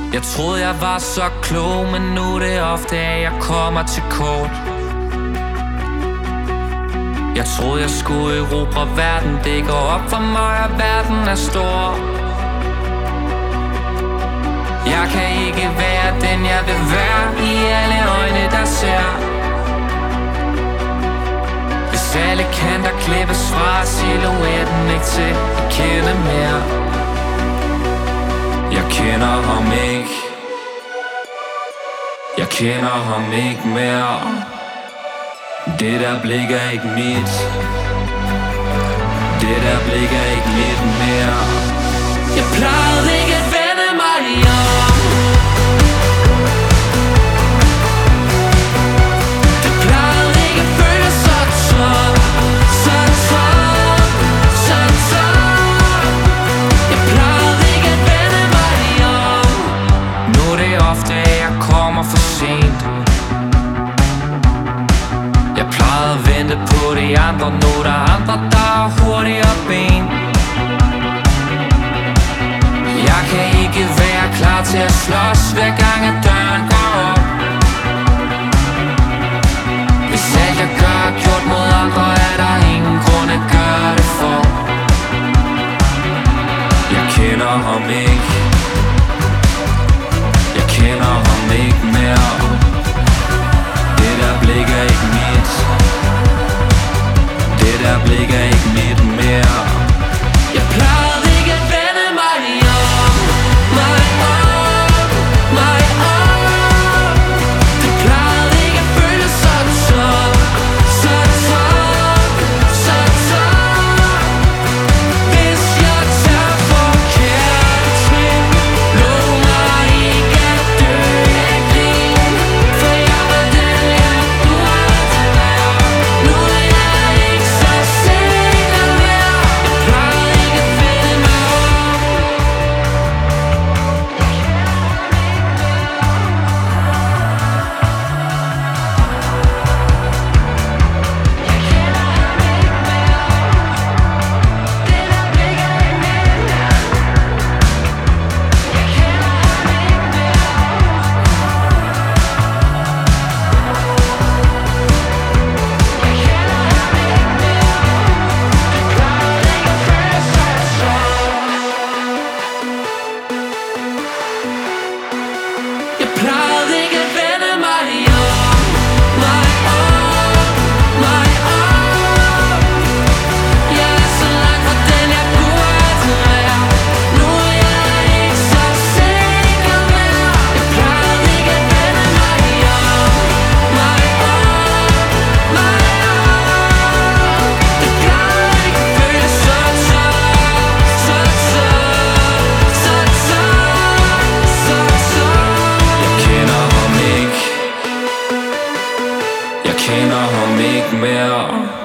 Jeg troede jeg var så klog, men nu er det ofte at jeg kommer til kort. Jeg troede jeg skulle erobre verden, det går op for mig at verden er stor. Jeg kan ikke være den jeg vil være i alle øjne der ser. Hvis alle kanter klippes fra silhuetten ikke til at kende mere. Jeg kender ham ikke. Jeg kender ham ikke mere. Det der blik er ikke mit. Det der blik er ikke mit mere. Jeg plejede ikke at vende mig om. Det plejede ikke at føle så tom. Så tom, så tom. Jeg plejede ikke at vende mig om. Nu er det ofte at jeg kommer for sent. Jeg plejede at vente på de andre. Nu er der andre der har hurtigere ben. Jeg kan ikke være klar til at slås hver gang at døren går op. Hvis alt jeg gør er gjort mod andre, er der ingen grund at gøre det for. Jeg kender ham ikke. Jeg kender ham ikke mere. Det der blik er ikke mit. Det der blik er ikke mit mere. Jeg plejede ikke at vende mig om. Mig om, mig om. Det plejede ikke at føle så tom. Så tom, så tom. Hvis jeg tager forkerte trin, lov mig ikke at dø af grin. For jeg var den jeg burde være. Nu er jeg ikke så sikker mere. Jeg plejede ikke at vende mig om. Jeg plejede ikke at vende mig om. Mig om, mig om. Jeg er så langt fra den jeg burde være. Nu er jeg ikke så sikker mere. Jeg plejede ikke at vende mig om. Mig om, mig om. Det plejede ikke at føle så tom. Så tom, så tom, så tom. Jeg kender ham ikke. Jeg kender ham ikke mere.